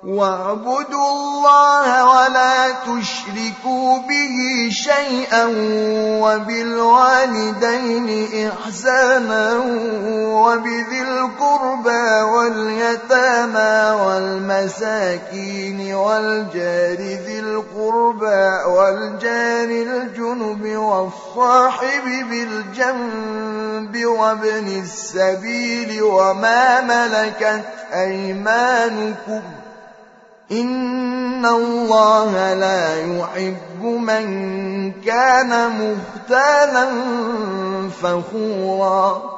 واعبدوا الله ولا تشركوا به شيئا وبالوالدين إحسانا وبذي القربى واليتامى والمساكين والجار ذي القربى والجار الجنب والصاحب بالجنب وابن السبيل وما ملكت أيمانكم إن الله لا يحب من كان مختالا فخورا